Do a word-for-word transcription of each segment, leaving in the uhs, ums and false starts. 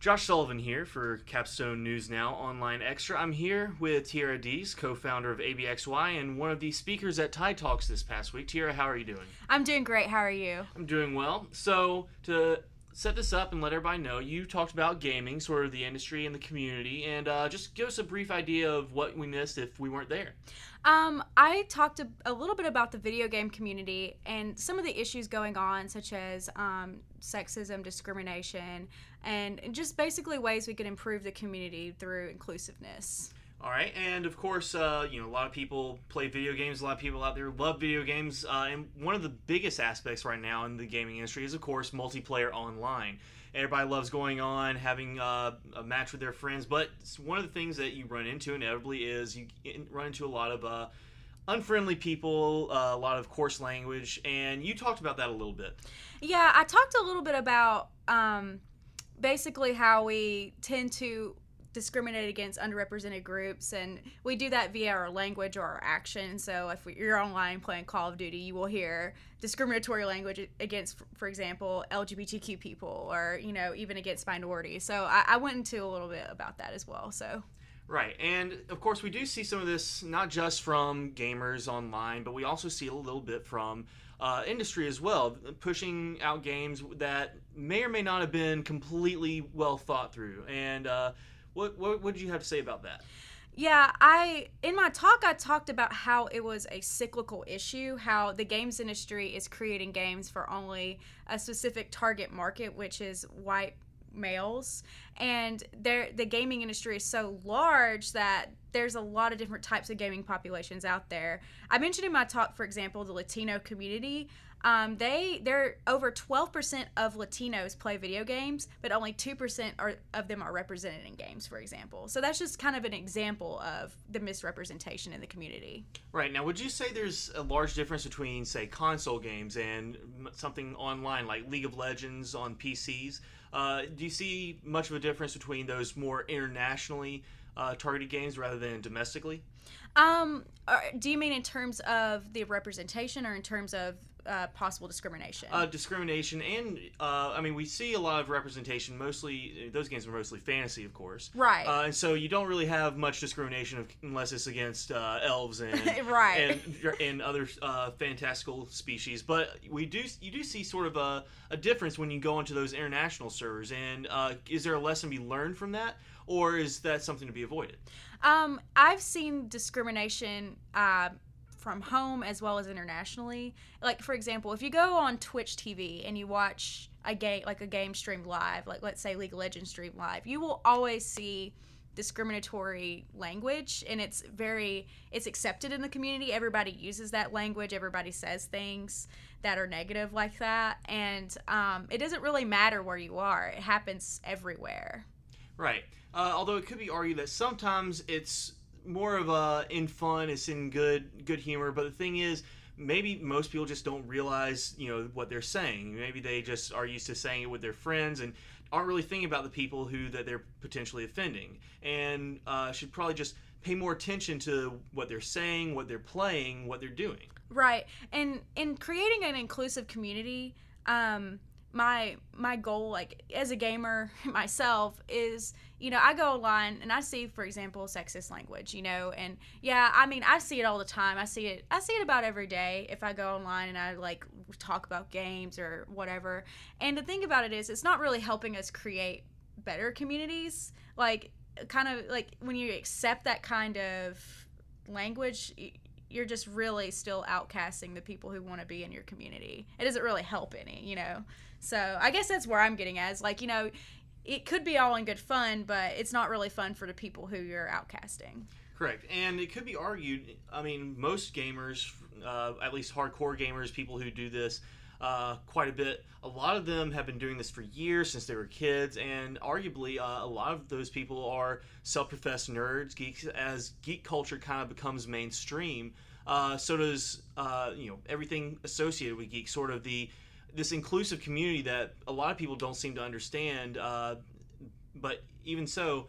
Josh Sullivan here for Capstone News Now Online Extra. I'm here with Tiara Dees, co-founder of A B X Y and one of the speakers at Tide Talks this past week. Tiara, how are you doing? I'm doing great. How are you? I'm doing well. So, to set this up and let everybody know, you talked about gaming, sort of the industry and the community, and uh, just give us a brief idea of what we missed if we weren't there. Um, I talked a, a little bit about the video game community and some of the issues going on, such as um, sexism, discrimination, and just basically ways we could improve the community through inclusiveness. All right, and of course, uh, you know, a lot of people play video games. A lot of people out there love video games, uh, and one of the biggest aspects right now in the gaming industry is, of course, multiplayer online. Everybody loves going on, having uh, a match with their friends, but one of the things that you run into inevitably is you run into a lot of uh, unfriendly people, uh, a lot of coarse language, and you talked about that a little bit. Yeah, I talked a little bit about um, basically how we tend to discriminate against underrepresented groups, and we do that via our language or our action. So if you're online playing Call of Duty, you will hear discriminatory language against, for example, L G B T Q people, or you know, even against minorities. So I, I went into a little bit about that as well. So right, and of course we do see some of this not just from gamers online, but we also see a little bit from uh, industry as well, pushing out games that may or may not have been completely well thought through. And uh, What, what what did you have to say about that? Yeah, I in my talk I talked about how it was a cyclical issue, how the games industry is creating games for only a specific target market, which is white males, and there the gaming industry is so large that there's a lot of different types of gaming populations out there. I mentioned in my talk, for example, the Latino community. Um, they they're over twelve percent of Latinos play video games, but only two percent are, of them are represented in games, for example. So that's just kind of an example of the misrepresentation in the community. Right. Now, would you say there's a large difference between, say, console games and something online like League of Legends on P Cs? Uh, do you see much of a difference between those more internationally uh, targeted games rather than domestically? Um, do you mean in terms of the representation or in terms of Uh, possible discrimination? Uh, discrimination, and uh, I mean, we see a lot of representation. Mostly, those games are mostly fantasy, of course. Right. Uh, and so you don't really have much discrimination of, unless it's against uh, elves and right. and, and other uh, fantastical species. But we do you do see sort of a, a difference when you go into those international servers. And uh, is there a lesson to be learned from that, or is that something to be avoided? Um, I've seen discrimination Uh, from home as well as internationally. Like, for example, if you go on Twitch T V and you watch a game, like a game streamed live, like let's say League of Legends streamed live, you will always see discriminatory language, and it's very, it's accepted in the community. Everybody uses that language. Everybody says things that are negative like that, and um, it doesn't really matter where you are. It happens everywhere. Right. Uh, although it could be argued that sometimes it's more of a in fun, it's in good good humor, but the thing is, maybe most people just don't realize, you know, what they're saying. Maybe they just are used to saying it with their friends and aren't really thinking about the people who that they're potentially offending, and uh, should probably just pay more attention to what they're saying, what they're playing, what they're doing. Right. And in creating an inclusive community, um, my my goal, like as a gamer myself, is, you know, I go online and I see, for example, sexist language, you know, and yeah, I mean, I see it all the time. I see it I see it about every day if I go online and I like talk about games or whatever. And the thing about it is, it's not really helping us create better communities. Like, kind of like when you accept that kind of language, you're just really still outcasting the people who want to be in your community. It doesn't really help any, you know. So I guess that's where I'm getting at. Is like, you know, it could be all in good fun, but it's not really fun for the people who you're outcasting. Correct. And it could be argued, I mean, most gamers, uh, at least hardcore gamers, people who do this uh, quite a bit, a lot of them have been doing this for years, since they were kids, and arguably uh, a lot of those people are self-professed nerds, geeks. As geek culture kind of becomes mainstream, uh, so does uh, you know, everything associated with geeks, sort of the this inclusive community that a lot of people don't seem to understand, uh, but even so,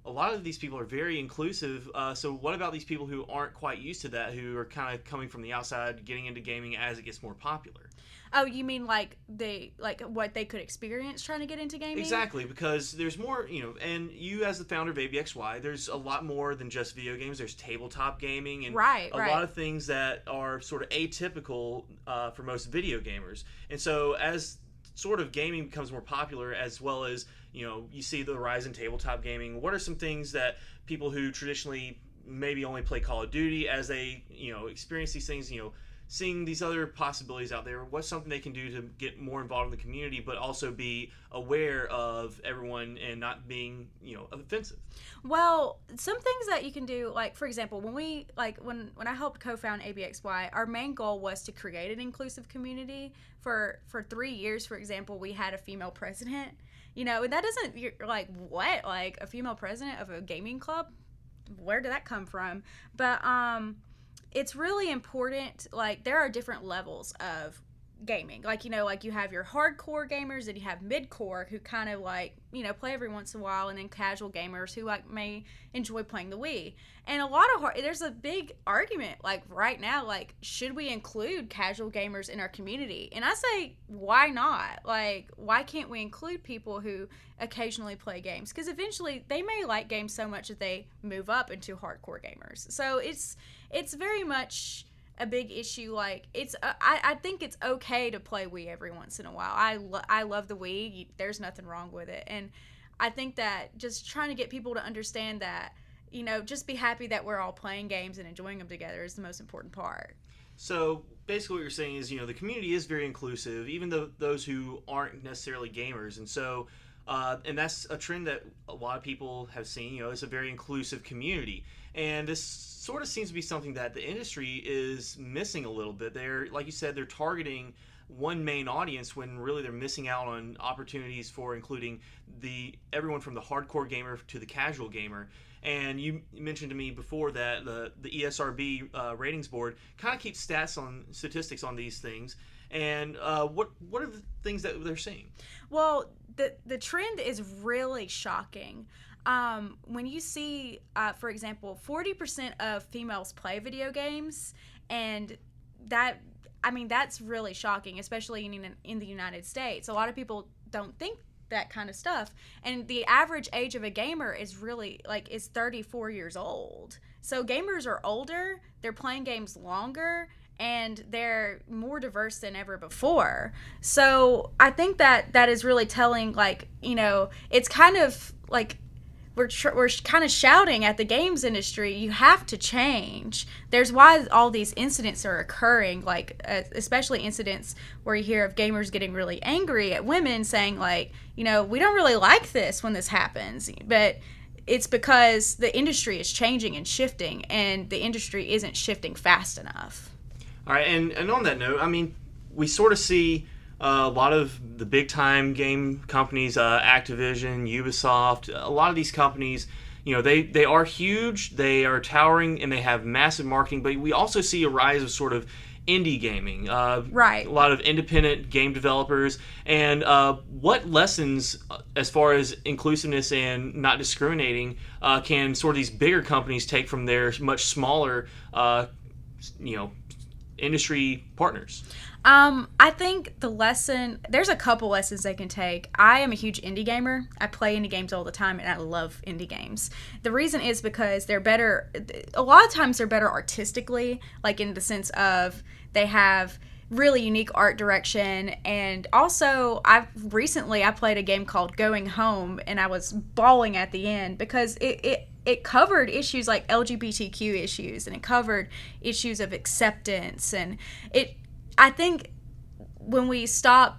a lot of these people are very inclusive. Uh, so what about these people who aren't quite used to that, who are kind of coming from the outside, getting into gaming as it gets more popular? Oh, you mean like they like what they could experience trying to get into gaming? Exactly, because there's more, you know, and you as the founder of A B X Y, there's a lot more than just video games. There's tabletop gaming and right, a right. lot of things that are sort of atypical uh, for most video gamers. And so as sort of gaming becomes more popular, as well as, you know, you see the rise in tabletop gaming, what are some things that people who traditionally maybe only play Call of Duty, as they, you know, experience these things, you know, seeing these other possibilities out there, what's something they can do to get more involved in the community, but also be aware of everyone and not being, you know, offensive? Well, some things that you can do, like, for example, when we, like, when, when I helped co-found A B X Y, our main goal was to create an inclusive community. For, for three years, for example, we had a female president, you know, and that doesn't, you're like, what? Like, a female president of a gaming club? Where did that come from? But, um... it's really important, like, there are different levels of gaming. Like, you know, like, you have your hardcore gamers and you have mid-core who kind of, like, you know, play every once in a while, and then casual gamers who, like, may enjoy playing the Wii. And a lot of, hard, there's a big argument, like, right now, like, should we include casual gamers in our community? And I say, why not? Like, why can't we include people who occasionally play games? Because eventually they may like games so much that they move up into hardcore gamers. So it's it's very much a big issue. Like, it's uh, I, I think it's okay to play Wii every once in a while. I, lo- I love the Wii. There's nothing wrong with it. And I think that just trying to get people to understand that, you know, just be happy that we're all playing games and enjoying them together is the most important part. So basically what you're saying is, you know, the community is very inclusive, even though those who aren't necessarily gamers. And so, uh, and that's a trend that a lot of people have seen, you know, it's a very inclusive community. And this sort of seems to be something that the industry is missing a little bit. They're, like you said, they're targeting one main audience when really they're missing out on opportunities for including the everyone from the hardcore gamer to the casual gamer. And you mentioned to me before that the the E S R B uh, ratings board kind of keeps stats on statistics on these things. And uh, what what are the things that they're seeing? Well, the the trend is really shocking. Um, when you see, uh, for example, forty percent of females play video games, and that, I mean, that's really shocking, especially in in the United States. A lot of people don't think that kind of stuff, and the average age of a gamer is really, like, is thirty-four years old. So gamers are older, they're playing games longer, and they're more diverse than ever before. So I think that that is really telling, like, you know, it's kind of like we're tr- we're kind of shouting at the games industry, you have to change. There's why all these incidents are occurring, like, uh, especially incidents where you hear of gamers getting really angry at women saying, like, you know, we don't really like this when this happens. But it's because the industry is changing and shifting, and the industry isn't shifting fast enough. All right, and, and on that note, I mean, we sort of see uh, a lot of the big-time game companies, uh, Activision, Ubisoft, a lot of these companies, you know, they, they are huge, they are towering, and they have massive marketing, but we also see a rise of sort of indie gaming. Uh, right. A lot of independent game developers. And uh, what lessons, as far as inclusiveness and not discriminating, uh, can sort of these bigger companies take from their much smaller, uh, you know, industry partners? Um, I think the lesson, there's a couple lessons they can take. I am a huge indie gamer. I play indie games all the time, and I love indie games. The reason is because they're better, a lot of times they're better artistically, like in the sense of they have really unique art direction. And also, I've recently, I played a game called Going Home, and I was bawling at the end because it, it it covered issues like L G B T Q issues, and it covered issues of acceptance, and it I think when we stop,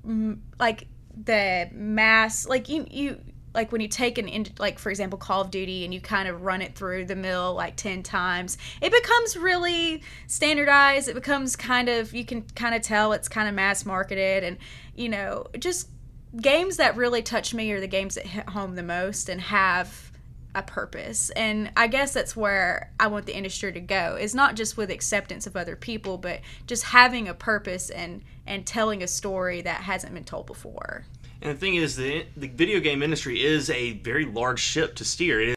like, the mass, like, you, you like, when you take an, like, for example, Call of Duty, and you kind of run it through the mill, like, ten times, it becomes really standardized. It becomes kind of, you can kind of tell it's kind of mass marketed, and, you know, just games that really touch me are the games that hit home the most and have a purpose. And I guess that's where I want the industry to go, is not just with acceptance of other people, but just having a purpose and and telling a story that hasn't been told before. And the thing is, the the video game industry is a very large ship to steer. It